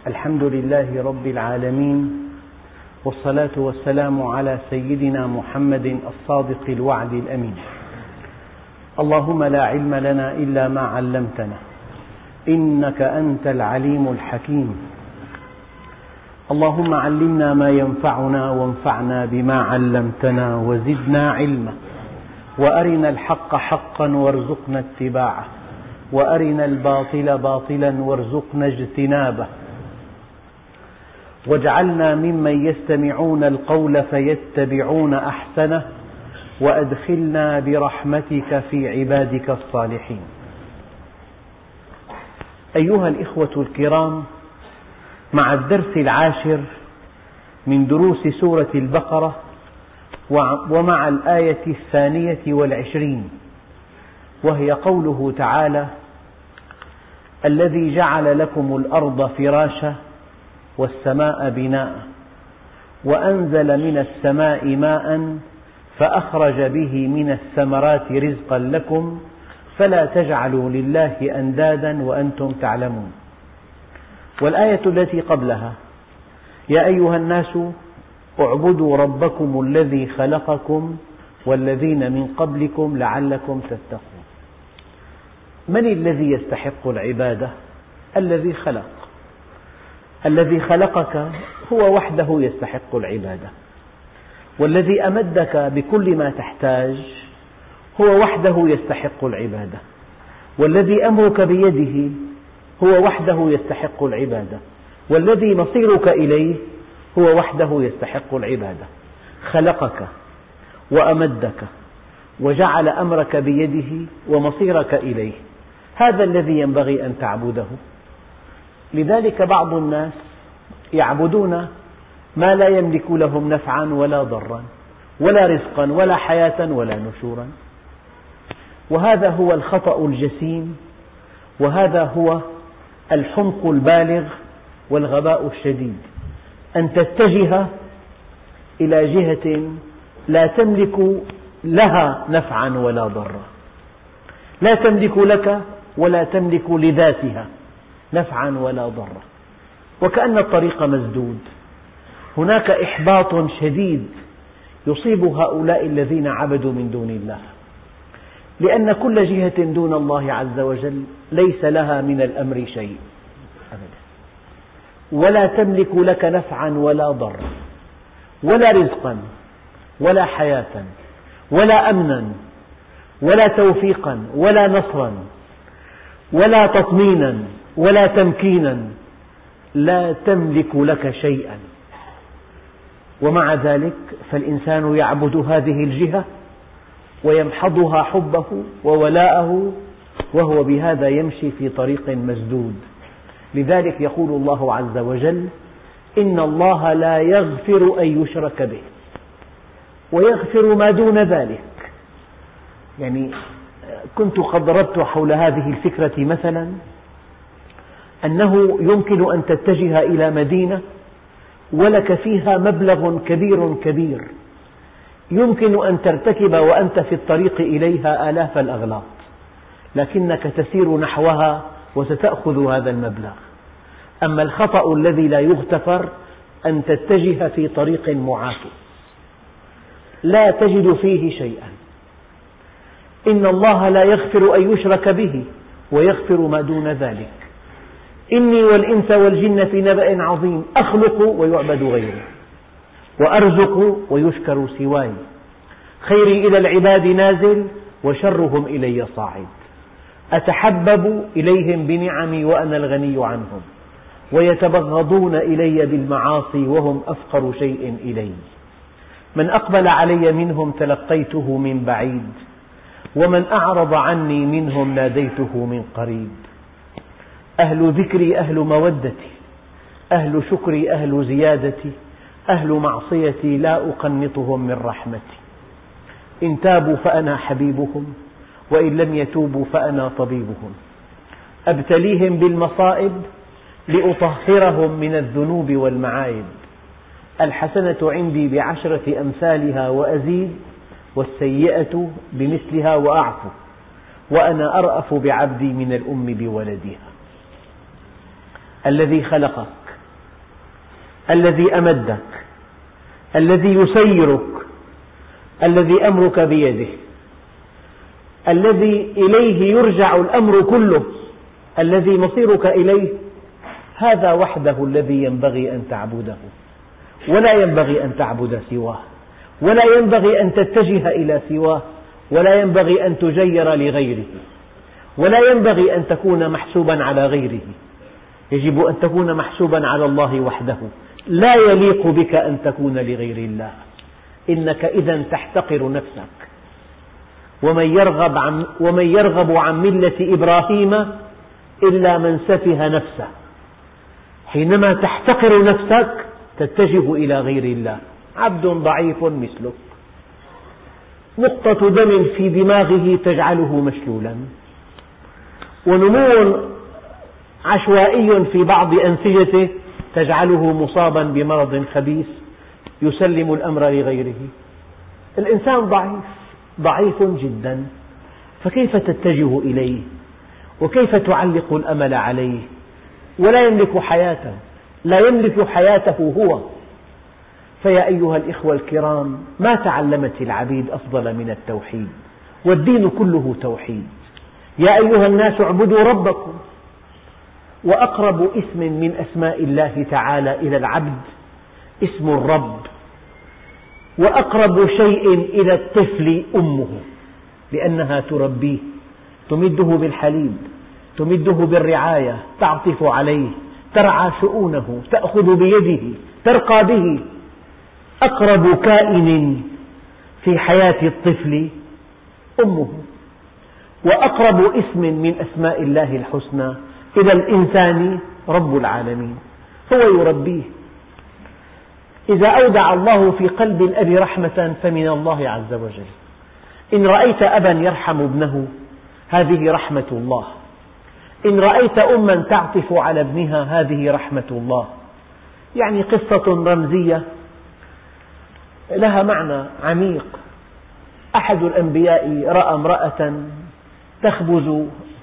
الحمد لله رب العالمين، والصلاة والسلام على سيدنا محمد الصادق الوعد الأمين. اللهم لا علم لنا إلا ما علمتنا، إنك أنت العليم الحكيم. اللهم علمنا ما ينفعنا وانفعنا بما علمتنا وزدنا علما، وأرنا الحق حقا وارزقنا اتباعه، وأرنا الباطل باطلا وارزقنا اجتنابه، واجعلنا ممن يستمعون القول فيتبعون أحسنه، وأدخلنا برحمتك في عبادك الصالحين. أيها الإخوة الكرام، مع الدرس العاشر من دروس سورة البقرة، ومع الآية 22، وهي قوله تعالى: الذي جعل لكم الأرض فراشا والسماء بناء وأنزل من السماء ماء فأخرج به من الثمرات رزقا لكم فلا تجعلوا لله أندادا وأنتم تعلمون. والآية التي قبلها: يا أيها الناس اعبدوا ربكم الذي خلقكم والذين من قبلكم لعلكم تتقون. من الذي يستحق العبادة؟ الذي خلق. الذي خلقك هو وحده يستحق العبادة، والذي أمدك بكل ما تحتاج هو وحده يستحق العبادة، والذي أمرك بيده هو وحده يستحق العبادة، والذي مصيرك إليه هو وحده يستحق العبادة. خلقك وأمدك وجعل أمرك بيده ومصيرك إليه، هذا الذي ينبغي أن تعبده. لذلك بعض الناس يعبدون ما لا يملك لهم نفعا ولا ضرا ولا رزقا ولا حياة ولا نشورا، وهذا هو الخطأ الجسيم، وهذا هو الحمق البالغ والغباء الشديد، أن تتجه إلى جهة لا تملك لها نفعا ولا ضرا، لا تملك لك ولا تملك لذاتها نفعا ولا ضرا، وكأن الطريق مسدود. هناك إحباط شديد يصيب هؤلاء الذين عبدوا من دون الله، لأن كل جهة دون الله عز وجل ليس لها من الأمر شيء أبدا، ولا تملك لك نفعا ولا ضرا ولا رزقا ولا حياة ولا أمنا ولا توفيقا ولا نصرا ولا تطمينا ولا تمكينا، لا تملك لك شيئا. ومع ذلك فالإنسان يعبد هذه الجهة ويمحضها حبه وولاءه، وهو بهذا يمشي في طريق مسدود. لذلك يقول الله عز وجل: إن الله لا يغفر أن يشرك به ويغفر ما دون ذلك. يعني كنت قد ضربت حول هذه الفكرة مثلا، أنه يمكن أن تتجه إلى مدينة ولك فيها مبلغ كبير، يمكن أن ترتكب وأنت في الطريق إليها آلاف الأغلاط، لكنك تسير نحوها وستأخذ هذا المبلغ. أما الخطأ الذي لا يغتفر أن تتجه في طريق معاكس لا تجد فيه شيئا. إن الله لا يغفر أن يشرك به ويغفر ما دون ذلك. إني والإنس والجن في نبأ عظيم، أخلق ويعبد غيري، وأرزق ويشكر سواي، خيري إلى العباد نازل وشرهم إلي صاعد، أتحبب إليهم بنعمي وأنا الغني عنهم، ويتبغضون إلي بالمعاصي وهم أفقر شيء إلي، من أقبل علي منهم تلقيته من بعيد، ومن أعرض عني منهم ناديته من قريب. أهل ذكري أهل مودتي، أهل شكري أهل زيادتي، أهل معصيتي لا أقنطهم من رحمتي، إن تابوا فأنا حبيبهم وإن لم يتوبوا فأنا طبيبهم، أبتليهم بالمصائب لأطهرهم من الذنوب والمعايب، الحسنة عندي بعشرة أمثالها وأزيد، والسيئة بمثلها وأعفو، وأنا أرأف بعبدي من الأم بولدها. الذي خلقك الذي أمدك، الذي يسيرك، الذي أمرك بيده، الذي إليه يرجع الأمر كله، الذي مصيرك إليه، هذا وحده الذي ينبغي أن تعبده، ولا ينبغي أن تعبد سواه، ولا ينبغي أن تتجه إلى سواه، ولا ينبغي أن تجير لغيره، ولا ينبغي أن تكون محسوبا على غيره، يجب أن تكون محسوبا على الله وحده. لا يليق بك أن تكون لغير الله، إنك إذا تحتقر نفسك. ومن يرغب عن ملة إبراهيم إلا من سفه نفسه. حينما تحتقر نفسك تتجه إلى غير الله. عبد ضعيف مثلك، نقطة دم في دماغه تجعله مشلولا، ونمو عشوائي في بعض أنسجته تجعله مصابا بمرض خبيث يسلم الأمر لغيره. الإنسان ضعيف جدا، فكيف تتجه إليه؟ وكيف تعلق الأمل عليه؟ ولا يملك حياته، لا يملك حياته هو. فيا أيها الإخوة الكرام، ما تعلمت العبيد أفضل من التوحيد، والدين كله توحيد. يا أيها الناس اعبدوا ربكم. وأقرب اسم من أسماء الله تعالى إلى العبد اسم الرب، وأقرب شيء إلى الطفل أمه، لأنها تربيه، تمده بالحليب، تمده بالرعاية، تعطف عليه، ترعى شؤونه، تأخذ بيده، ترقى به. أقرب كائن في حياة الطفل أمه. وأقرب اسم من أسماء الله الحسنى إلى الإنسان رب العالمين، هو يربيه. إذا أودع الله في قلب الأب رحمة فمن الله عز وجل. إن رأيت أبا يرحم ابنه هذه رحمة الله، إن رأيت أما تعطف على ابنها هذه رحمة الله. يعني قصة رمزية لها معنى عميق. أحد الأنبياء رأى امرأة تخبز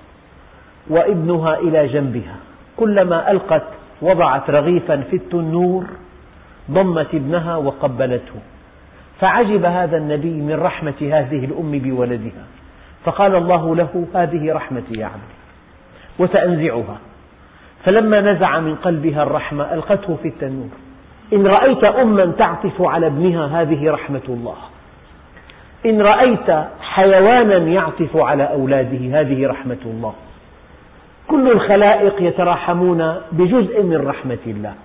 وابنها إلى جنبها، كلما ألقت وضعت رغيفا في التنور ضمت ابنها وقبلته، فعجب هذا النبي من رحمة هذه الأم بولدها، فقال الله له: هذه رحمتي يا عبدي، وسأنزعها. فلما نزع من قلبها الرحمة ألقته في التنور. إن رأيت أما تعطف على ابنها هذه رحمة الله، إن رأيت حيوانا يعطف على أولاده هذه رحمة الله. كل الخلائق يتراحمون بجزء من رحمة الله،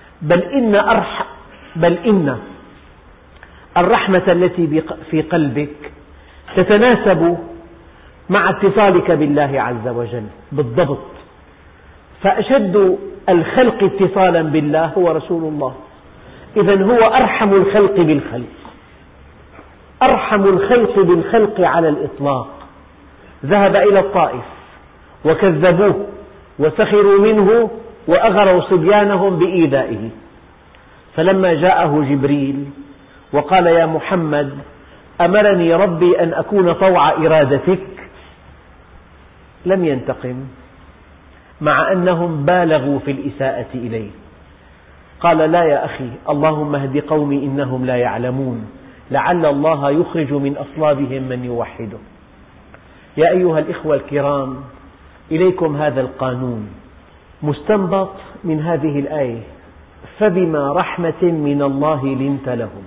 بل إن الرحمة التي في قلبك تتناسب مع اتصالك بالله عز وجل بالضبط. فأشد الخلق اتصالا بالله هو رسول الله، إذن هو أرحم الخلق بالخلق، أرحم الخلق بالخلق على الإطلاق. ذهب إلى الطائف وكذبوه وسخروا منه وأغروا صبيانهم بإيذائه، فلما جاءه جبريل وقال: يا محمد، أمرني ربي أن أكون طوع إرادتك، لم ينتقم، مع أنهم بالغوا في الإساءة إليه. قال: لا يا أخي، اللهم اهد قومي إنهم لا يعلمون، لعل الله يخرج من أصلابهم من يوحده. يا أيها الإخوة الكرام، إليكم هذا القانون مستنبط من هذه الآية: فبما رحمة من الله لنت لهم.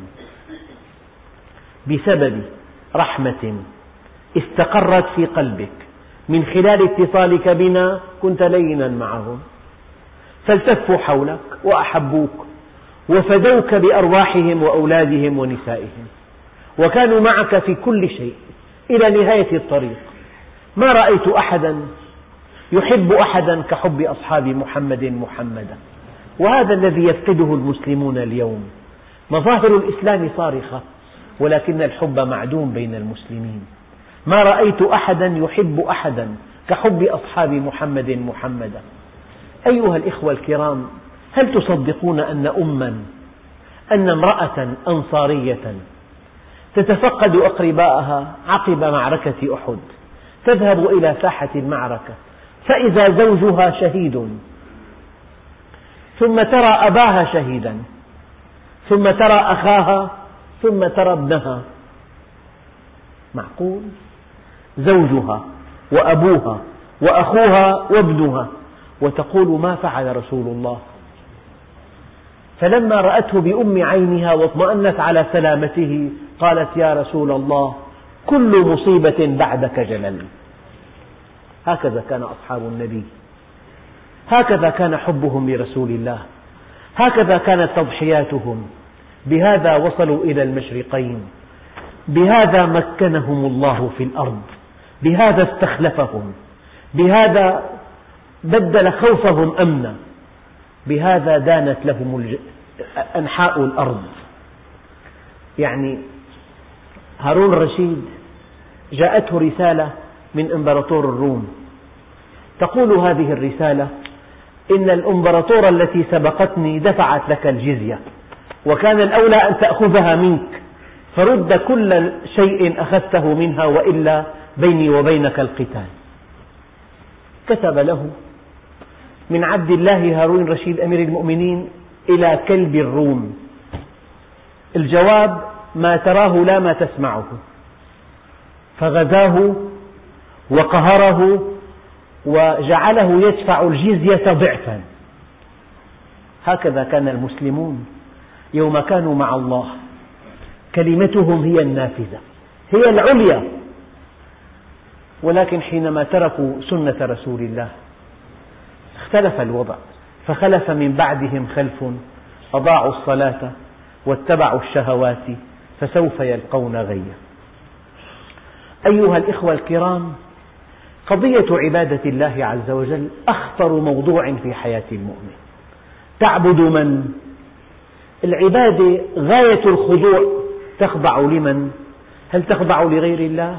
بسبب رحمة استقرت في قلبك من خلال اتصالك بنا كنت لينا معهم، فالتفوا حولك وأحبوك وفدوك بأرواحهم وأولادهم ونسائهم، وكانوا معك في كل شيء إلى نهاية الطريق. ما رأيت أحدا يحب أحدا كحب أصحاب محمدا، وهذا الذي يفقده المسلمون اليوم. مظاهر الإسلام صارخة، ولكن الحب معدوم بين المسلمين. ما رأيت أحدا يحب أحدا كحب أصحاب محمدا. أيها الإخوة الكرام، هل تصدقون أن امرأة أنصارية تتفقد أقرباءها عقب معركة أحد، تذهب إلى ساحة المعركة فإذا زوجها شهيد، ثم ترى أباها شهيدا، ثم ترى أخاها، ثم ترى ابنها. معقول؟ زوجها وأبوها وأخوها وابنها، وتقول ما فعل رسول الله؟ فلما رأته بأم عينها واطمأنت على سلامته قالت يا رسول الله كل مصيبة بعدك جلل. هكذا كان أصحاب النبي، هكذا كان حبهم لرسول الله، هكذا كانت تضحياتهم، بهذا وصلوا إلى المشرقين، بهذا مكنهم الله في الأرض، بهذا استخلفهم، بهذا بدل خوفهم أمنا، بهذا دانت لهم أنحاء الأرض. يعني هارون الرشيد جاءته رسالة من إمبراطور الروم تقول هذه الرسالة إن الإمبراطورة التي سبقتني دفعت لك الجزية وكان الأولى أن تأخذها منك، فرد كل شيء أخذته منها وإلا بيني وبينك القتال. كتب له من عبد الله هارون الرشيد أمير المؤمنين إلى كلب الروم، الجواب ما تراه لا ما تسمعه، فغزاه وقهره وجعله يدفع الجزية ضعفا. هكذا كان المسلمون يوم كانوا مع الله، كلمتهم هي النافذة، هي العليا. ولكن حينما تركوا سنة رسول الله اختلف الوضع، فخلف من بعدهم خلف أضاعوا الصلاة واتبعوا الشهوات فسوف يلقون غيا. أيها الإخوة الكرام، قضية عبادة الله عز وجل أخطر موضوع في حياة المؤمن. تعبد من؟ العبادة غاية الخضوع، تخضع لمن؟ هل تخضع لغير الله؟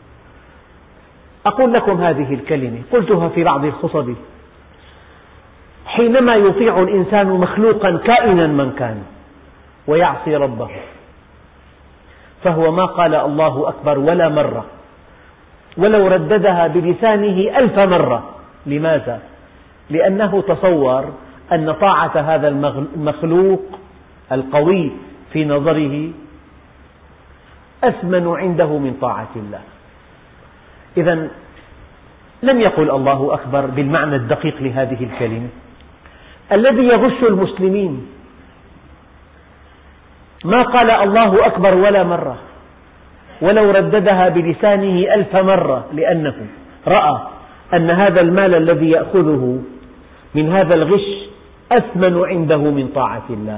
أقول لكم هذه الكلمة قلتها في بعض الخطب: حينما يطيع الإنسان مخلوقا كائنا من كان ويعصي ربه فهو ما قال الله أكبر ولا مرة، ولو رددها بلسانه 1000 مرة. لماذا؟ لأنه تصور أن طاعة هذا المخلوق القوي في نظره أثمن عنده من طاعة الله. إذا لم يقل الله أكبر بالمعنى الدقيق لهذه الكلمة. الذي يغش المسلمين ما قال الله أكبر ولا مرة، ولو رددها بلسانه 1000 مرة، لأنه رأى أن هذا المال الذي يأخذه من هذا الغش أثمن عنده من طاعة الله.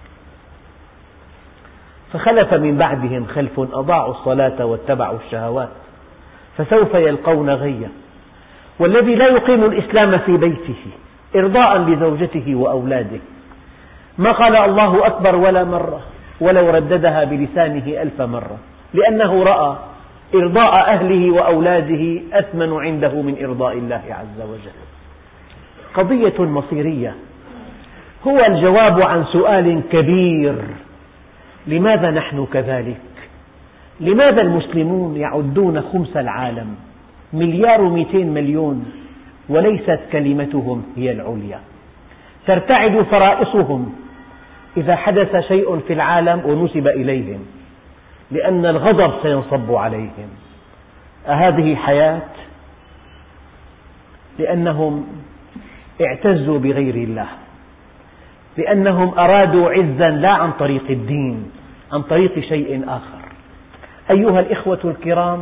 فخلف من بعدهم خلف أضاعوا الصلاة واتبعوا الشهوات فسوف يلقون غيا. والذي لا يقيم الإسلام في بيته إرضاء لزوجته وأولاده ما قال الله أكبر ولا مرة، ولو رددها بلسانه 1000 مرة، لأنه رأى إرضاء أهله وأولاده أثمن عنده من إرضاء الله عز وجل. قضية مصيرية، هو الجواب عن سؤال كبير: لماذا نحن كذلك؟ لماذا المسلمون يعدون خمس العالم 1,200,000,000 وليست كلمتهم هي العليا؟ ترتعد فرائصهم إذا حدث شيء في العالم ونسب إليهم، لأن الغضب سينصب عليهم. أهذه حياة؟ لأنهم اعتزوا بغير الله، لأنهم أرادوا عزا لا عن طريق الدين، عن طريق شيء آخر. أيها الإخوة الكرام،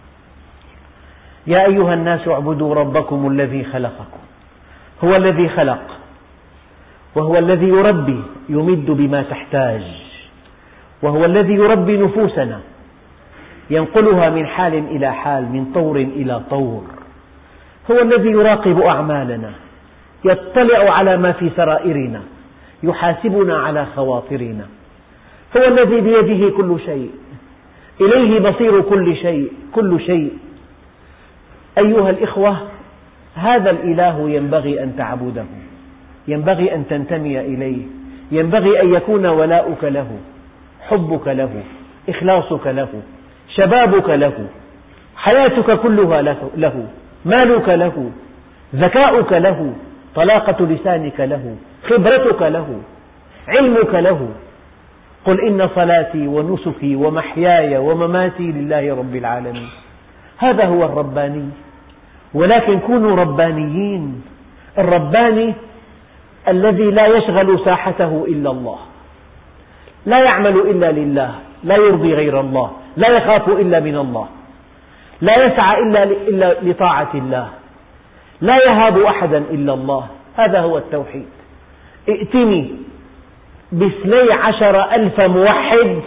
يا أيها الناس اعبدوا ربكم الذي خلقكم. هو الذي خلق، وهو الذي يربي يمد بما تحتاج، وهو الذي يربي نفوسنا ينقلها من حال إلى حال، من طور إلى طور. هو الذي يراقب أعمالنا، يطلع على ما في سرائرنا، يحاسبنا على خواطرنا. هو الذي بيده كل شيء، إليه مصير كل شيء. أيها الإخوة، هذا الإله ينبغي أن تعبده، ينبغي أن تنتمي إليه، ينبغي أن يكون ولاؤك له، حبك له، إخلاصك له، شبابك له، حياتك كلها له، مالك له، ذكاؤك له، طلاقة لسانك له، خبرتك له، علمك له. قل إن صلاتي ونسكي ومحياي ومماتي لله رب العالمين. هذا هو الرباني. ولكن كونوا ربانيين. الرباني الذي لا يشغل ساحته إلا الله، لا يعمل إلا لله، لا يرضي غير الله، لا يخاف إلا من الله، لا يسعى إلا لطاعة الله، لا يهاب أحدا إلا الله. هذا هو التوحيد. ائتني ب12,000 موحد،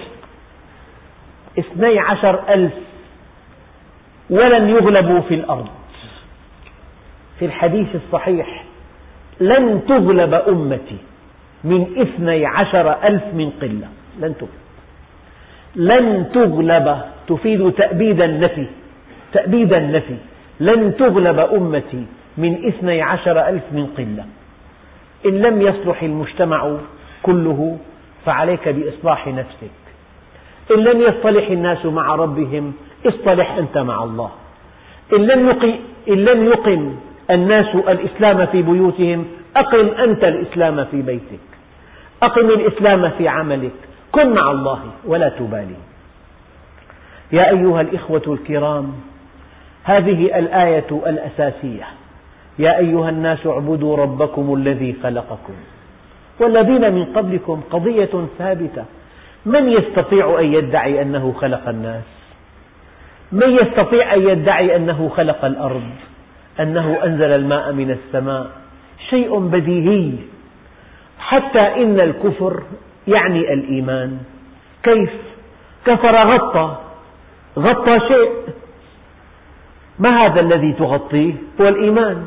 12,000 ولن يغلبوا في الأرض. في الحديث الصحيح: لن تغلب أمتي من 12,000 من قلة. لن تغلب. لن تغلب تفيد تأبيد النفي، تأبيد النفي. لن تغلب أمتي من 12,000 من قلة. إن لم يصلح المجتمع كله فعليك بإصلاح نفسك. إن لم يصطلح الناس مع ربهم اصطلح أنت مع الله. إن لم يقم الناس الإسلام في بيوتهم أقم أنت الإسلام في بيتك. أقم الإسلام في عملك. كن مع الله ولا تبالي. يا أيها الإخوة الكرام، هذه الآية الأساسية: يا أيها الناس اعبدوا ربكم الذي خلقكم والذين من قبلكم قضية ثابتة. من يستطيع أن يدعي أنه خلق الناس؟ من يستطيع أن يدعي أنه خلق الأرض، أنه أنزل الماء من السماء؟ شيء بديهي. حتى إن الكفر يعني الإيمان. كيف؟ كفر غطى شيء. ما هذا الذي تغطيه؟ هو الإيمان.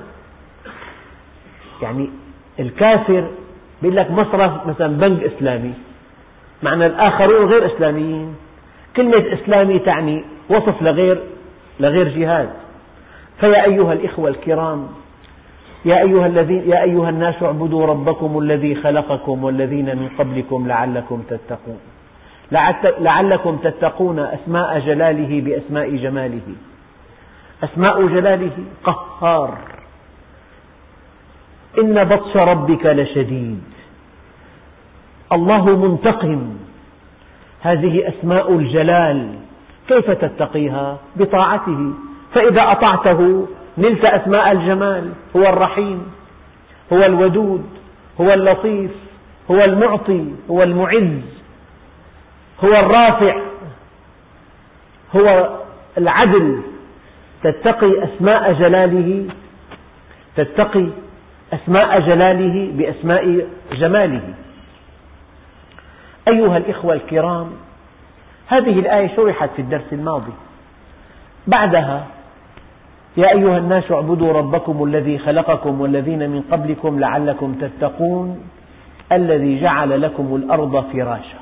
يعني الكافر يقول لك مصرف مثلا بنك إسلامي، معنى الآخرون غير إسلاميين. كلمة إسلامي تعني وصف لغير جهاد. فيا أيها الإخوة الكرام، يا أيها الناس اعبدوا ربكم الذي خلقكم والذين من قبلكم لعلكم تتقون. لعلكم تتقون أسماء جلاله بأسماء جماله. أسماء جلاله: قهار، إن بطش ربك لشديد، الله منتقم. هذه أسماء الجلال. كيف تتقيها؟ بطاعته. فإذا أطعته نلت أسماء الجمال. هو الرحيم، هو الودود، هو اللطيف، هو المعطي، هو المعز، هو الرافع، هو العدل. تتقي أسماء جلاله بأسماء جماله. أيها الإخوة الكرام، هذه الآية شرحت في الدرس الماضي. بعدها: يا أيها الناس اعبدوا ربكم الذي خلقكم والذين من قبلكم لعلكم تتقون الذي جعل لكم الأرض فراشا.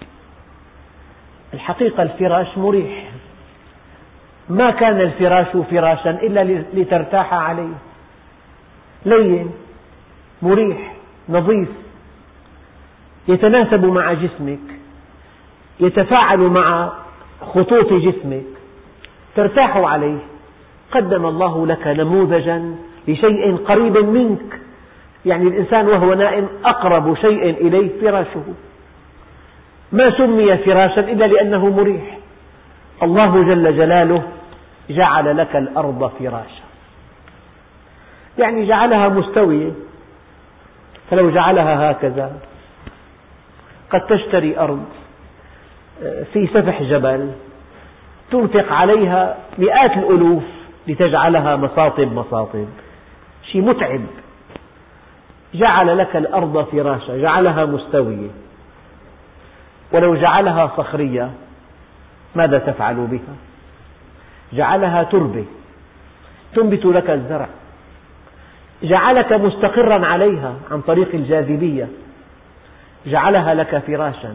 الحقيقة الفراش مريح. ما كان الفراش فراشا إلا لترتاح عليه. لين، مريح، نظيف، يتناسب مع جسمك، يتفاعل مع خطوط جسمك، ترتاح عليه. قدم الله لك نموذجا لشيء قريب منك. يعني الإنسان وهو نائم أقرب شيء إليه فراشه. ما سمي فراشا إلا لأنه مريح. الله جل جلاله جعل لك الأرض فراشا، يعني جعلها مستوية. فلو جعلها هكذا، قد تشتري أرض في سفح جبل تنفق عليها مئات الألوف لتجعلها مصاطب، شيء متعب. جعل لك الأرض فراشا، جعلها مستوية. ولو جعلها صخرية ماذا تفعل بها؟ جعلها تربة تنبت لك الزرع. جعلك مستقرا عليها عن طريق الجاذبية. جعلها لك فراشا.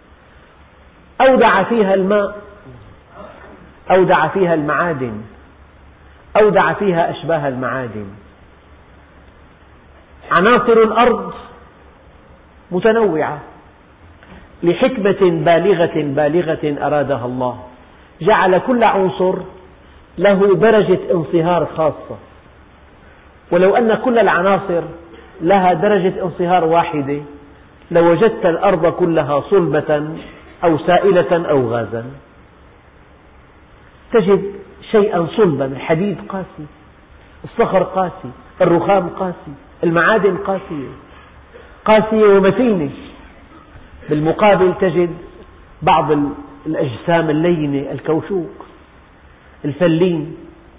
أودع فيها الماء، أودع فيها المعادن، أودع فيها أشباه المعادن. عناصر الأرض متنوعة لحكمة بالغة أرادها الله. جعل كل عنصر له درجة انصهار خاصة. ولو أن كل العناصر لها درجة انصهار واحدة لوجدت الأرض كلها صلبة أو سائلة أو غازا. تجد شيئا صلبا، الحديد قاسي، الصخر قاسي، الرخام قاسي، المعادن قاسية ومتينة. بالمقابل تجد بعض الأجسام اللينة، الكوشوك، الفلين،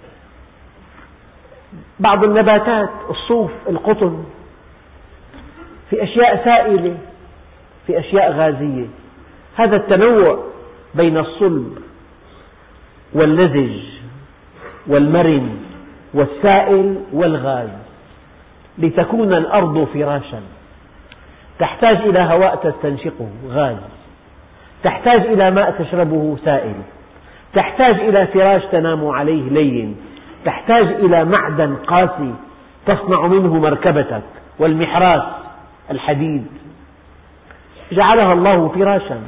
بعض النباتات، الصوف، القطن، في أشياء سائلة، في أشياء غازية. هذا التنوع بين الصلب واللزج والمرن والسائل والغاز لتكون الأرض فراشا تحتاج إلى هواء تستنشقه غاز، تحتاج إلى ماء تشربه سائل، تحتاج إلى فراش تنام عليه لين، تحتاج إلى معدن قاسي تصنع منه مركبتك والمحراث الحديد. جعلها الله فراشا،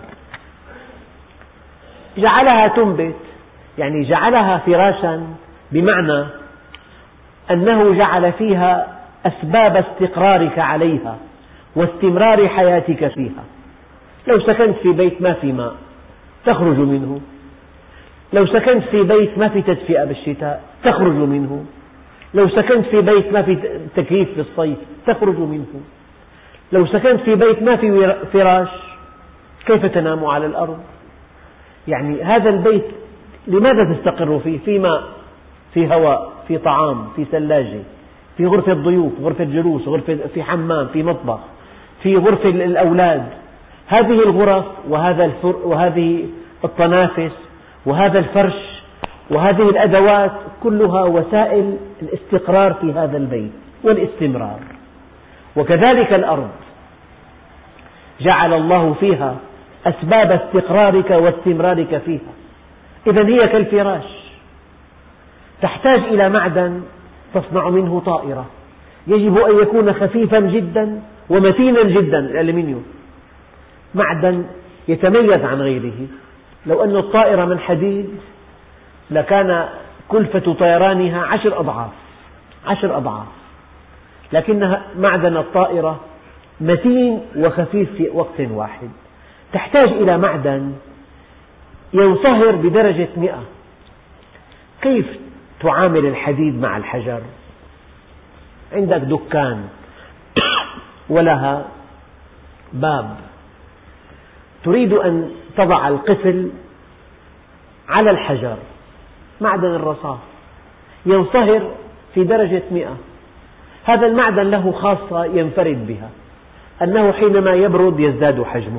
جعلها تنبت، يعني جعلها فراشا بمعنى أنه جعل فيها أسباب استقرارك عليها واستمرار حياتك فيها. لو سكنت في بيت ما في ماء تخرج منه، لو سكنت في بيت ما في تدفئة بالشتاء تخرج منه، لو سكنت في بيت ما في تكييف بالصيف تخرج منه، لو سكنت في بيت ما في فراش كيف تنام على الأرض؟ يعني هذا البيت لماذا تستقر فيه؟ في ماء، في هواء، في طعام، في ثلاجة، في غرفة ضيوف، غرفة جلوس، في حمام، في مطبخ، في غرفة الأولاد. هذه الغرف وهذه الطنافس وهذا الفرش وهذه الأدوات كلها وسائل الاستقرار في هذا البيت والاستمرار. وكذلك الأرض جعل الله فيها أسباب استقرارك واستمرارك فيها. إذن هي كالفراش، تحتاج إلى معدن تصنع منه طائرة، يجب أن يكون خفيفا جدا ومتينا جدا، الألمنيوم معدن يتميز عن غيره. لو أن الطائرة من حديد لكان كلفة طيرانها 10 أضعاف، لكن معدن الطائرة متين وخفيف في وقت واحد. تحتاج إلى معدن ينصهر بدرجة 100. كيف تعامل الحديد مع الحجر؟ عندك دكان ولها باب، تريد أن تضع القفل على الحجر، معدن الرصاص ينصهر في درجة 100. هذا المعدن له خاصة ينفرد بها، أنه حينما يبرد يزداد حجمه،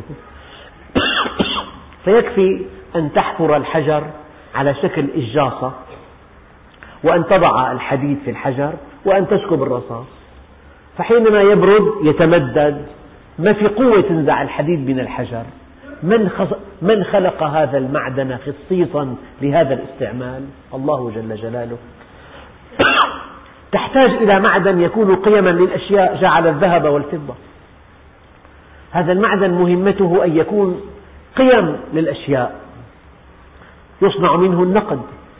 فيكفي أن تحفر الحجر على شكل إجاصة وأن تضع الحديد في الحجر وأن تسكب الرصاص، فحينما يبرد يتمدد، ما في قوة تنزع الحديد من الحجر. من خلق هذا المعدن خصيصا لهذا الاستعمال؟ الله جل جلاله. تحتاج إلى معدن يكون قيما للأشياء، جعل الذهب والفضة. هذا المعدن مهمته أن يكون قيم للأشياء، يصنع منه النقد.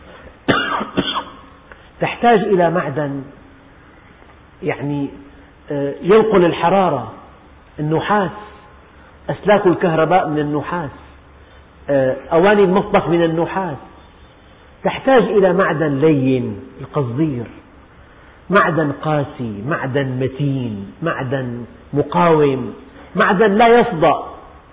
تحتاج إلى معدن يعني ينقل الحرارة، النحاس، أسلاك الكهرباء من النحاس، أواني المطبخ من النحاس. تحتاج إلى معدن لين، القصدير، معدن قاسي، معدن متين، معدن مقاوم، معدن لا يصدأ.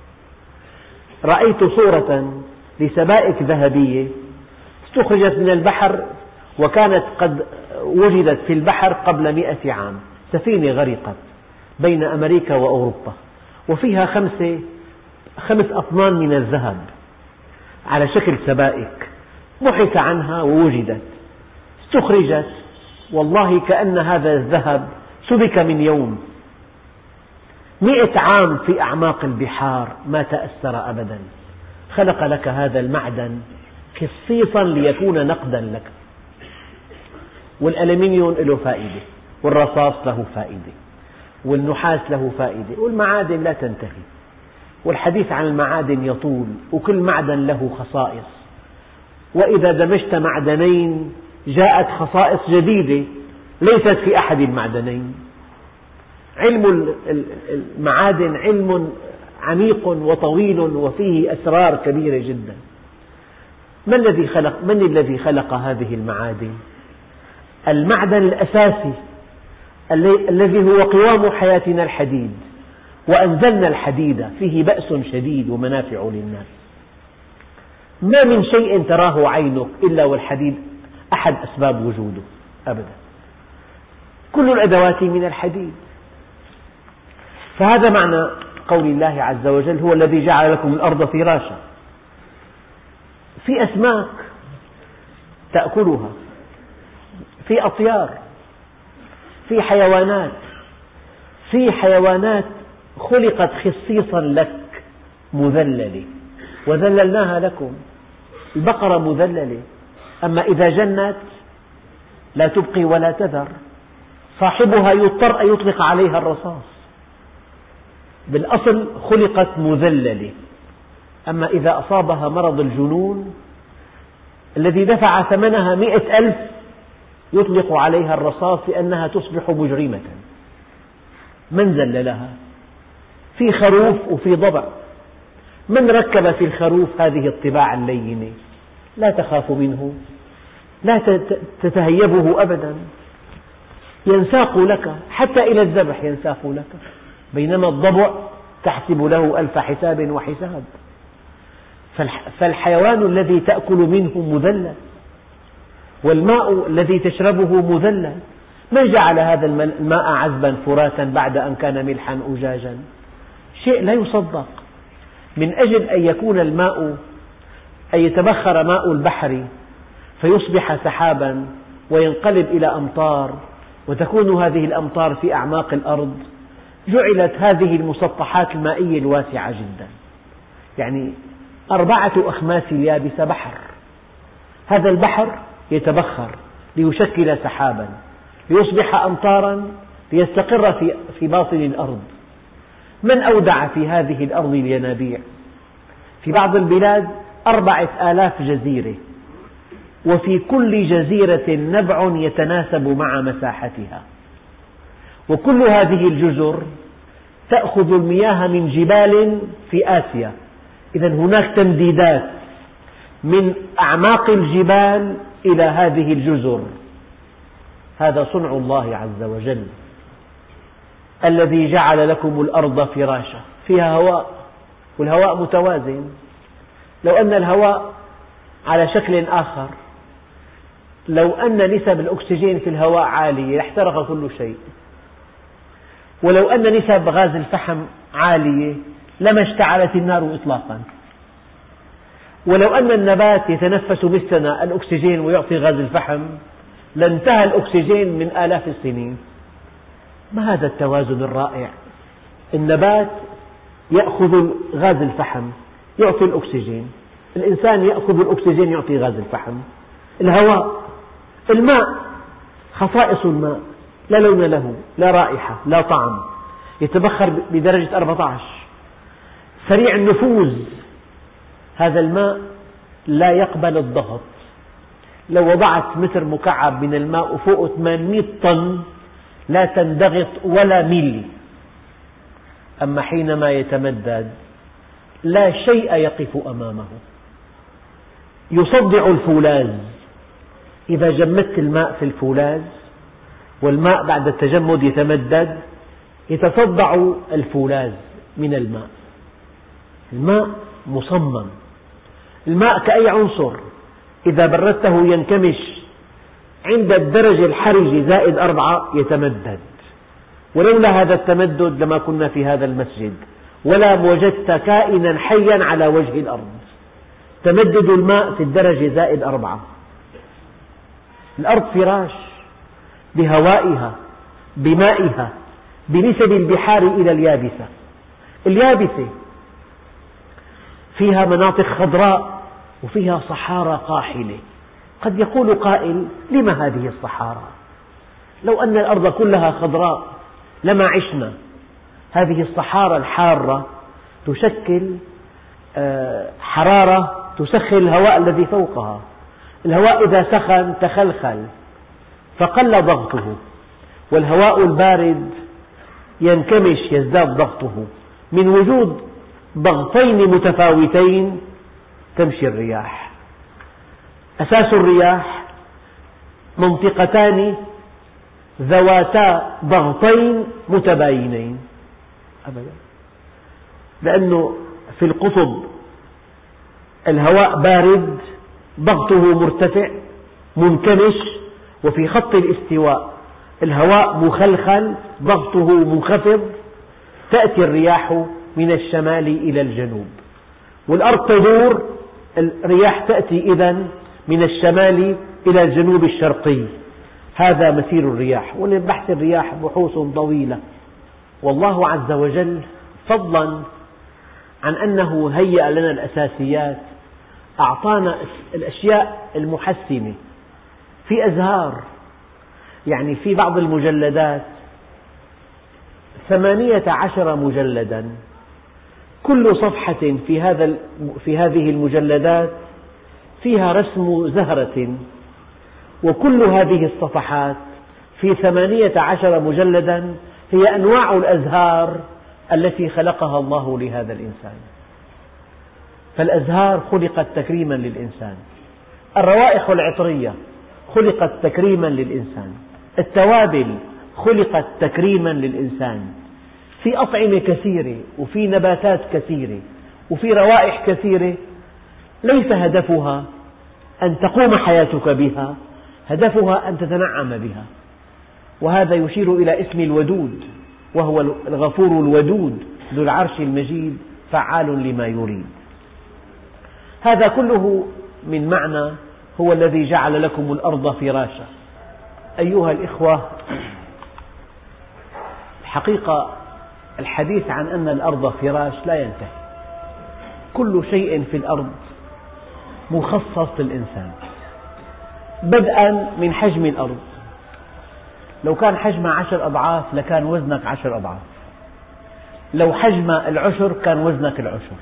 رأيت صورة لسبائك ذهبية استخرجت من البحر وكانت قد وجدت في البحر قبل 100 عام، سفينة غرقت بين أمريكا وأوروبا وفيها 5 أطنان من الذهب على شكل سبائك، بحث عنها ووجدت، استخرجت، والله كأن هذا الذهب سبك من يوم. 100 عام في أعماق البحار ما تأثر أبدا. خلق لك هذا المعدن خصيصا ليكون نقدا لك. والألمنيوم له فائدة، والرصاص له فائدة، والنحاس له فائدة، والمعادن لا تنتهي، والحديث عن المعادن يطول، وكل معدن له خصائص، وإذا دمجت معدنين جاءت خصائص جديدة ليست في أحد المعدنين. علم المعادن علم عميق وطويل وفيه أسرار كبيرة جدا. من الذي خلق هذه المعادن؟ المعدن الأساسي الذي هو قوام حياتنا الحديد، وأنزلنا الحديد فيه بأس شديد ومنافع للناس. ما من شيء تراه عينك إلا والحديد أحد أسباب وجوده أبدا. كل الأدوات من الحديد. فهذا معنى قول الله عز وجل: هو الذي جعل لكم الأرض فراشا. في أسماك تأكلها، في أطيار، في حيوانات خلقت خصيصا لك مذللة وذللناها لكم. البقرة مذللة، أما إذا جنت لا تبقي ولا تذر، صاحبها يضطر أن يطلق عليها الرصاص. بالأصل خلقت مذللة، أما إذا أصابها مرض الجنون الذي دفع ثمنها 100,000 يطلق عليها الرصاص لأنها تصبح مجرمة. من ذللها؟ في خروف وفي ضبع. من ركب في الخروف هذه الطباع اللينة؟ لا تخاف منه، لا تتهيبه أبدا، ينساق لك حتى إلى الذبح ينساق لك، بينما الضبع تحسب له ألف حساب وحساب. فالحيوان الذي تأكل منه مذلل، والماء الذي تشربه مذلل. من جعل هذا الماء عذبا فراتا بعد أن كان ملحا أجاجا؟ شيء لا يصدق. من أجل أن يكون الماء، أن يتبخر ماء البحر فيصبح سحابا وينقلب إلى أمطار، وتكون هذه الأمطار في أعماق الأرض، جعلت هذه المسطحات المائية الواسعة جدا. يعني 4 أخماس اليابسة بحر. هذا البحر يتبخر ليشكل سحابا ليصبح أمطارا ليستقر في باطن الأرض. من أودع في هذه الأرض الينابيع؟ في بعض البلاد 4000 جزيرة، وفي كل جزيرة نبع يتناسب مع مساحتها، وكل هذه الجزر تأخذ المياه من جبال في آسيا. إذا هناك تمديدات من أعماق الجبال إلى هذه الجزر. هذا صنع الله عز وجل، الذي جعل لكم الأرض فراشا، فيها هواء، والهواء متوازن. لو أن الهواء على شكل آخر، لو أن نسب الأكسجين في الهواء عالية لاحترق كل شيء، ولو أن نسب غاز الفحم عالية لما اشتعلت النار إطلاقا، ولو أن النبات يتنفس مثلنا الأكسجين ويعطي غاز الفحم لانتهى الأكسجين من آلاف السنين. ما هذا التوازن الرائع؟ النبات يأخذ غاز الفحم يعطي الأكسجين، الإنسان يأخذ الأكسجين يعطي غاز الفحم. الهواء، الماء، خصائص الماء: لا لون له، لا رائحة، لا طعم، يتبخر بدرجة 14، سريع النفوذ. هذا الماء لا يقبل الضغط. لو وضعت متر مكعب من الماء فوق 800 طن لا تنضغط ولا ملي. أما حينما يتمدد لا شيء يقف أمامه. يصدع الفولاذ. إذا جمدت الماء في الفولاذ والماء بعد التجمد يتمدد، يتصدع الفولاذ من الماء. الماء مصمم. الماء كأي عنصر إذا بردته ينكمش عند الدرجة الحرجة -4 يتمدد. ولولا هذا التمدد لما كنا في هذا المسجد، ولا وجدت كائنا حيا على وجه الأرض. تمدد الماء في الدرجة -4. الأرض فراش بهوائها بمائها بنسب البحار إلى اليابسة. اليابسة فيها مناطق خضراء وفيها صحارى قاحلة. قد يقول قائل: لما هذه الصحارى؟ لو أن الأرض كلها خضراء لما عشنا. هذه الصحارى الحارة تشكل حرارة تسخن الهواء الذي فوقها. الهواء إذا سخن تخلخل فقل ضغطه، والهواء البارد ينكمش يزداد ضغطه. من وجود ضغطين متفاوتين تمشي الرياح. أساس الرياح منطقتان ذواتا ضغطين متباينين أبدا، لأنه في القطب الهواء بارد ضغطه مرتفع منكمش، وفي خط الاستواء الهواء مخلخل ضغطه منخفض. تأتي الرياح من الشمال إلى الجنوب، والأرض تدور، الرياح تأتي إذن من الشمال إلى الجنوب الشرقي. هذا مسير الرياح، ولبحث الرياح بحوث طويلة. والله عز وجل فضلا عن أنه هيأ لنا الأساسيات أعطانا الأشياء المحسنة في أزهار. يعني في بعض المجلدات 18 مجلدا، كل صفحة في هذه المجلدات فيها رسم زهرة، وكل هذه الصفحات في 18 مجلدا هي أنواع الأزهار التي خلقها الله لهذا الإنسان. فالأزهار خلقت تكريما للإنسان، الروائح العطرية خلقت تكريما للإنسان، التوابل خلقت تكريما للإنسان. في أطعمة كثيرة وفي نباتات كثيرة وفي روائح كثيرة ليس هدفها أن تقوم حياتك بها، هدفها أن تتنعم بها. وهذا يشير إلى اسم الودود، وهو الغفور الودود ذو العرش المجيد فعال لما يريد. هذا كله من معنى هو الذي جعل لكم الأرض فراشا. أيها الإخوة، الحقيقة الحديث عن أن الأرض فراش لا ينتهي. كل شيء في الأرض مخصص للإنسان، بدءا من حجم الأرض. لو كان حجمها 10 أضعاف لكان وزنك 10 أضعاف، لو حجمها العشر كان وزنك العشر.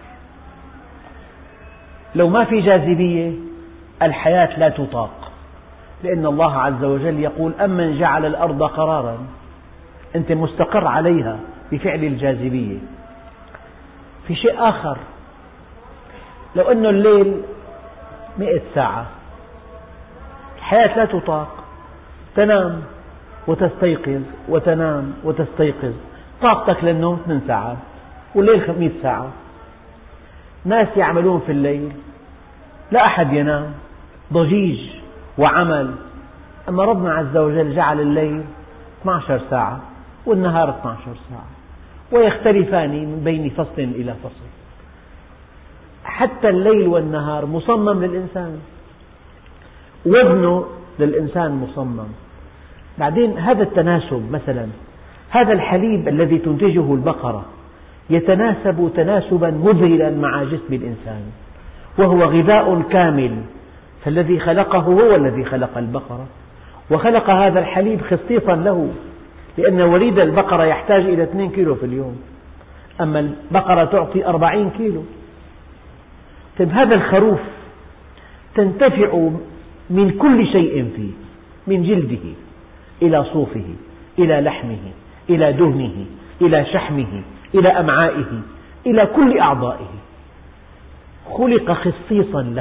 لو ما في جاذبية الحياة لا تطاق، لأن الله عز وجل يقول أمن جعل الأرض قرارا، أنت مستقر عليها بفعل الجاذبية. في شيء آخر، لو أن الليل 100 ساعة الحياة لا تطاق، تنام وتستيقظ وتنام وتستيقظ، طاقتك للنوم 8 ساعات والليل 100 ساعة. ناس يعملون في الليل لا أحد ينام، ضجيج وعمل. أما ربنا عز وجل جعل الليل 12 ساعة والنهار 12 ساعة، ويختلفان من بين فصل إلى فصل. حتى الليل والنهار مصمم للإنسان، وزنه للإنسان مصمم. بعدين هذا التناسب، مثلا هذا الحليب الذي تنتجه البقرة يتناسب تناسبا مذهلا مع جسم الإنسان، وهو غذاء كامل. فالذي خلقه هو الذي خلق البقرة، وخلق هذا الحليب خصيصا له، لأن وليد البقرة يحتاج إلى 2 كيلو في اليوم، أما البقرة تعطي 40 كيلو. طيب هذا الخروف تنتفع من كل شيء فيه، من جلده إلى صوفه إلى لحمه إلى دهنه إلى شحمه إلى أمعائه إلى كل أعضائه، خلق خصيصا لك.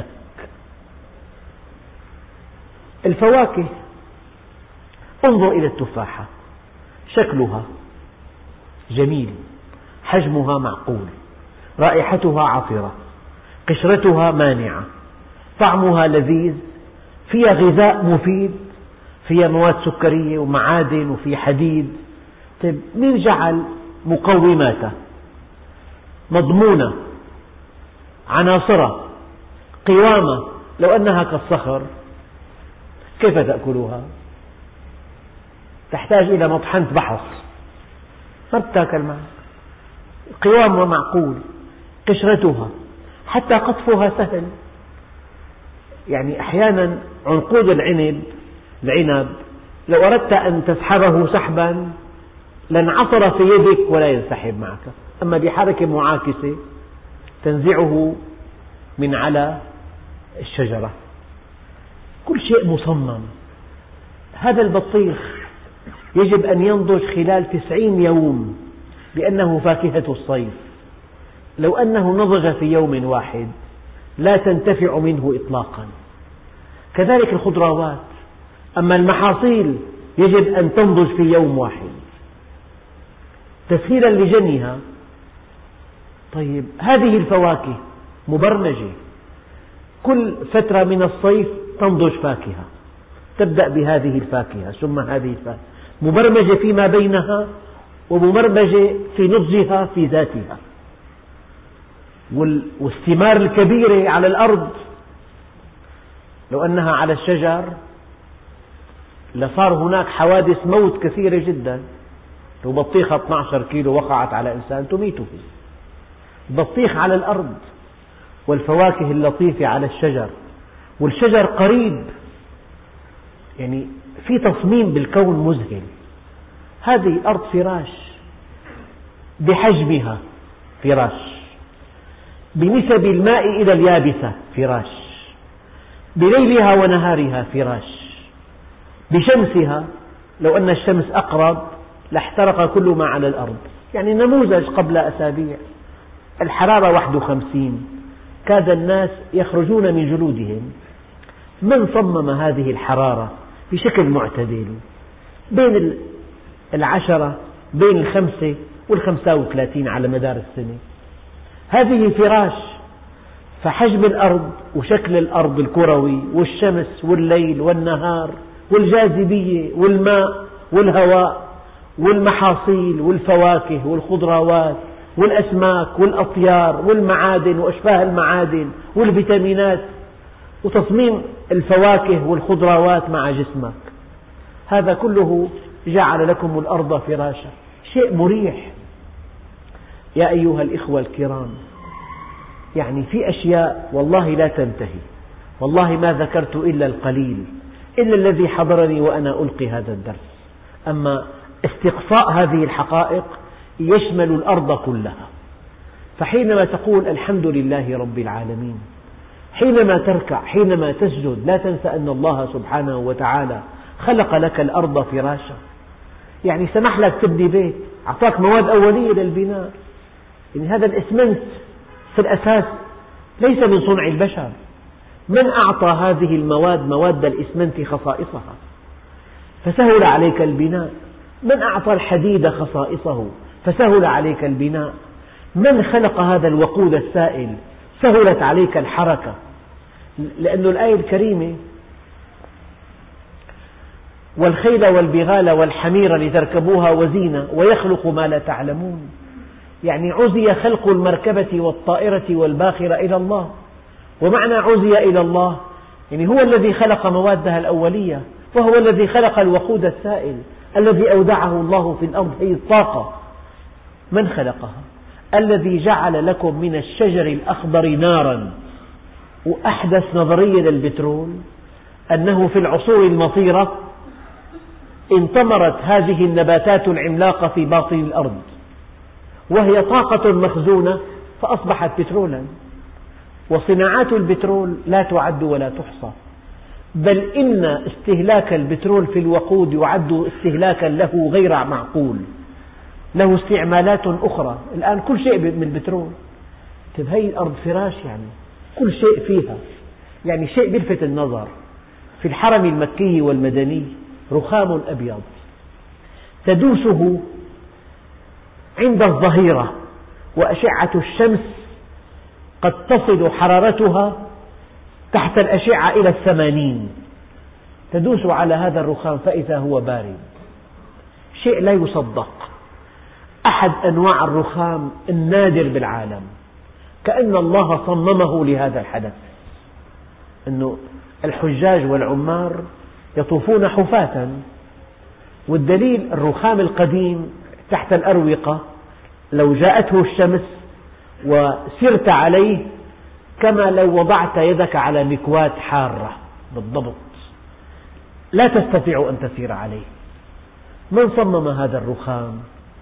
الفواكه، انظر إلى التفاحة، شكلها جميل، حجمها معقول، رائحتها عطرة، قشرتها مانعة، طعمها لذيذ، فيها غذاء مفيد، فيها مواد سكرية ومعادن وفي حديد. طيب مين جعل مقوماتها مضمونة، عناصرها قوامة؟ لو أنها كالصخر كيف تأكلها؟ تحتاج إلى مطحنة بحص، ما بتاكل معك. قوامها معقول، قشرتها، حتى قطفها سهل. يعني أحيانا عنقود العنب لو أردت أن تسحبه سحبا لانعصر في يدك ولا ينسحب معك، أما بحركة معاكسة تنزعه من على الشجرة. كل شيء مصمم. هذا البطيخ يجب أن ينضج خلال 90 يوم لأنه فاكهة الصيف، لو أنه نضج في يوم واحد لا تنتفع منه إطلاقا. كذلك الخضروات، أما المحاصيل يجب أن تنضج في يوم واحد تسهيلا لجنيها. طيب هذه الفواكه مبرمجة، كل فترة من الصيف تنضج فاكهة، تبدأ بهذه الفاكهة ثم هذه الفاكهة، مبرمجة فيما بينها ومبرمجة في نضجها في ذاتها. والثمار الكبيرة على الأرض لو أنها على الشجر لصار هناك حوادث موت كثيرة جدا. لو بطيخة 12 كيلو وقعت على إنسان تميته. البطيخ على الأرض والفواكه اللطيفة على الشجر، والشجر قريب، يعني في تصميم بالكون مذهل. هذه الأرض فراش بحجمها، فراش بنسب الماء إلى اليابسة، فراش بليلها ونهارها، فراش بشمسها. لو أن الشمس أقرب لاحترق كل ما على الأرض. يعني نموذج قبل أسابيع الحرارة 51، كاد الناس يخرجون من جلودهم. من صمم هذه الحرارة بشكل معتدل بين 10 بين 5 و35 على مدار السنة؟ هذه فراش. فحجم الأرض وشكل الأرض الكروي والشمس والليل والنهار والجاذبية والماء والهواء والمحاصيل والفواكه والخضروات والأسماك والأطيار والمعادن وأشباه المعادن والفيتامينات وتصميم الفواكه والخضروات مع جسمك، هذا كله جعل لكم الأرض فراشا. شيء مريح. يا أيها الإخوة الكرام، يعني في أشياء والله لا تنتهي، والله ما ذكرت إلا القليل، إلا الذي حضرني وأنا ألقي هذا الدرس. أما استقصاء هذه الحقائق يشمل الأرض كلها. فحينما تقول الحمد لله رب العالمين، حينما تركع، حينما تسجد، لا تنسى أن الله سبحانه وتعالى خلق لك الأرض فراشا. يعني سمح لك تبني بيت، أعطاك مواد أولية للبناء. يعني هذا الإسمنت في الأساس ليس من صنع البشر. من أعطى هذه المواد، مواد الإسمنت، خصائصها فسهل عليك البناء؟ من أعطى الحديد خصائصه فسهل عليك البناء؟ من خلق هذا الوقود السائل؟ سهلت عليك الحركة. لأن الآية الكريمة والخيل والبغال والحمير لتركبوها وزينة ويخلق ما لا تعلمون. يعني عزي خلق المركبة والطائرة والباخرة إلى الله. ومعنى عزي إلى الله يعني هو الذي خلق موادها الأولية، وهو الذي خلق الوقود السائل الذي أودعه الله في الأرض، هي الطاقة. من خلقها؟ الذي جعل لكم من الشجر الأخضر نارا. وأحدث نظرية للبترول أنه في العصور المطيرة انتمرت هذه النباتات العملاقة في باطن الأرض، وهي طاقة مخزونة فأصبحت بترولا. وصناعات البترول لا تعد ولا تحصى، بل إن استهلاك البترول في الوقود يعد استهلاكا له غير معقول، له استعمالات أخرى. الآن كل شيء من البترول. طيب هذه الأرض فراش، يعني كل شيء فيها. يعني شيء يلفت النظر، في الحرم المكي والمدني رخام أبيض تدوسه عند الظهيرة وأشعة الشمس قد تصل حرارتها تحت الأشعة إلى 80، تدوس على هذا الرخام فإذا هو بارد. شيء لا يصدق. أحد أنواع الرخام النادر بالعالم، كأن الله صممه لهذا الحدث. أنه الحجاج والعمار يطوفون حفاة، والدليل الرخام القديم تحت الأروقة لو جاءته الشمس وسرت عليه كما لو وضعت يدك على مكواة حارة بالضبط، لا تستطيع أن تسير عليه. من صمم هذا الرخام؟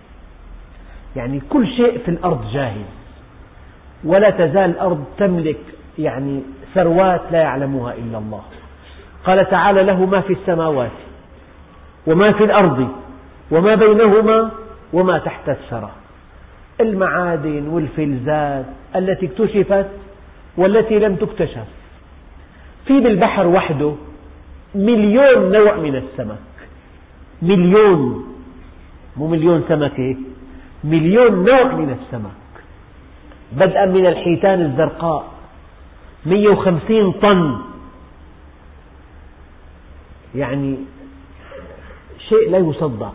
يعني كل شيء في الأرض جاهز، ولا تزال الأرض تملك يعني ثروات لا يعلمها إلا الله. قال تعالى: له ما في السماوات وما في الأرض وما بينهما وما تحت الثرى. المعادن والفلزات التي اكتشفت والتي لم تكتشف. في بالبحر وحده 1,000,000 نوع من السمك، 1,000,000، مو 1,000,000 سمكة، 1,000,000 نوع من السمك، بدءا من الحيتان الزرقاء 150 طن، يعني شيء لا يصدق،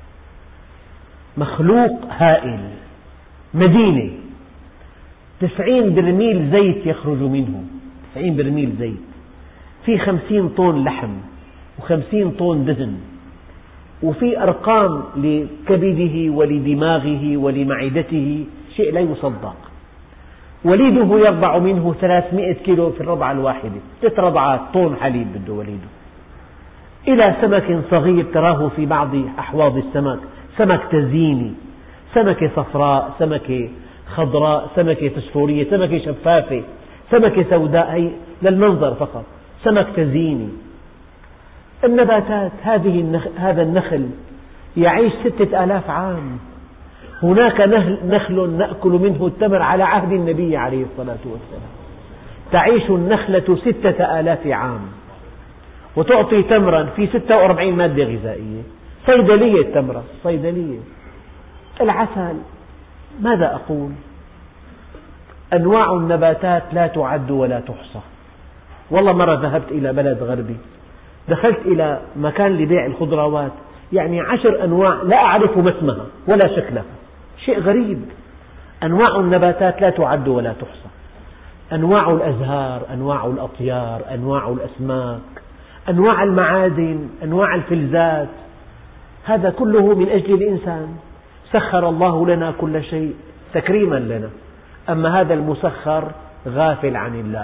مخلوق هائل. مدينة 90 برميل زيت يخرج منه، 90 برميل زيت، في 50 طن لحم و50 طن دهن، وفي أرقام لكبده ولدماغه ولمعدته، شيء لا يصدق. وليده يرضع منه 300 كيلو في الرضعة الواحدة، 3 رضعات طن حليب بده وليده. إلى سمك صغير تراه في بعض أحواض السمك، سمك تزييني، سمكة صفراء، سمكة خضراء، سمكة فسفورية، سمكة شفافة، سمكة سوداء، هي للمنظر فقط، سمك تزييني. النباتات، هذا النخل يعيش 6000 عام. هناك نخل نأكل منه التمر على عهد النبي عليه الصلاة والسلام، تعيش النخلة 6000 عام وتعطي تمرا في 46 مادة غذائية. صيدلية التمرة، صيدلية. العسل، ماذا أقول؟ أنواع النباتات لا تعد ولا تحصى. والله مرة ذهبت إلى بلد غربي، دخلت إلى مكان لبيع الخضروات، يعني 10 أنواع لا أعرف ما اسمها ولا شكلها، شيء غريب. أنواع النباتات لا تعد ولا تحصى، أنواع الأزهار، أنواع الأطيار، أنواع الأسماك، أنواع المعادن، أنواع الفلزات، هذا كله من أجل الإنسان. سخر الله لنا كل شيء تكريما لنا، أما هذا المسخر غافل عن الله.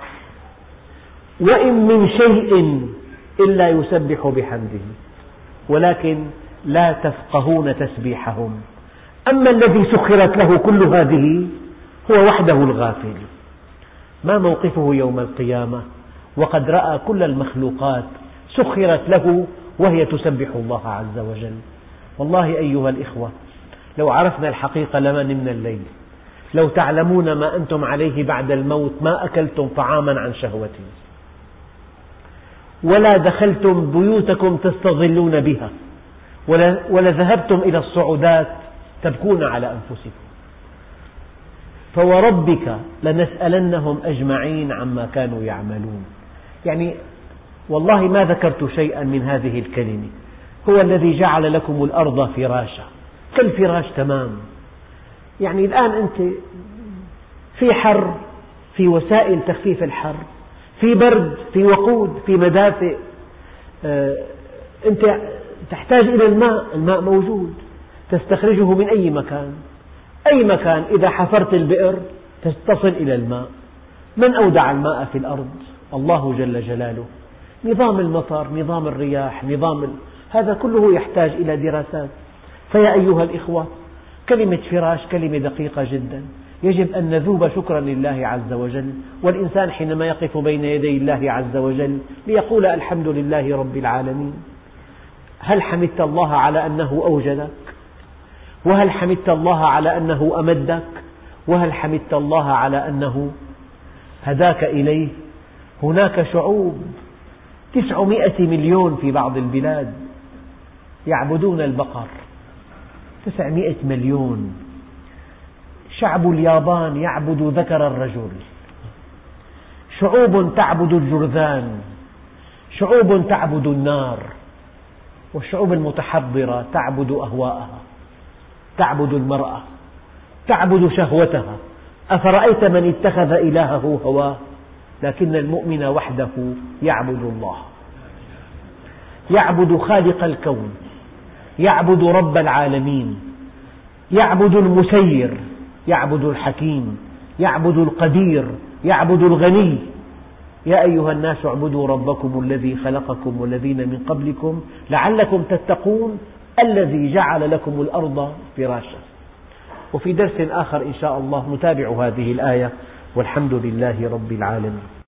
وإن من شيء إلا يسبح بحمده ولكن لا تفقهون تسبيحهم. أما الذي سخرت له كل هذه هو وحده الغافل. ما موقفه يوم القيامة وقد رأى كل المخلوقات سخرت له وهي تسبح الله عز وجل؟ والله أيها الإخوة، لو عرفنا الحقيقة لما نمنا الليل. لو تعلمون ما أنتم عليه بعد الموت ما أكلتم طعاما عن شهوته، ولا دخلتم بيوتكم تستظلون بها، ولا ذهبتم إلى الصعودات تبكون على أنفسكم. فوربك لنسألنهم أجمعين عما كانوا يعملون. يعني والله ما ذكرت شيئا من هذه الكلمة. هو الذي جعل لكم الأرض فراشا، كالفراش تمام. يعني الآن أنت في حر، في وسائل تخفيف الحر، في برد، في وقود، في مدافئ. أنت تحتاج إلى الماء، الماء موجود، تستخرجه من أي مكان، أي مكان. إذا حفرت البئر تصل إلى الماء. من أودع الماء في الأرض؟ الله جل جلاله. نظام المطر، نظام الرياح، هذا كله يحتاج إلى دراسات. فيا أيها الإخوة، كلمة فراش كلمة دقيقة جدا، يجب أن نذوب شكرا لله عز وجل. والإنسان حينما يقف بين يدي الله عز وجل ليقول الحمد لله رب العالمين. هل حمدت الله على أنه أوجدك؟ وهل حمدت الله على أنه أمدك؟ وهل حمدت الله على أنه هداك إليه؟ هناك شعوب 900 مليون في بعض البلاد يعبدون البقر، 900 مليون. شعب اليابان يعبد ذكر الرجل، شعوب تعبد الجرذان، شعوب تعبد النار، والشعوب المتحضرة تعبد أهواءها، تعبد المرأة، تعبد شهوتها. أفرأيت من اتخذ إلهه هواه؟ لكن المؤمن وحده يعبد الله، يعبد خالق الكون، يعبد رب العالمين، يعبد المسير، يعبد الحكيم، يعبد القدير، يعبد الغني. يا أيها الناس اعبدوا ربكم الذي خلقكم والذين من قبلكم لعلكم تتقون الذي جعل لكم الأرض فراشا. وفي درس آخر إن شاء الله نتابع هذه الآية، والحمد لله رب العالمين.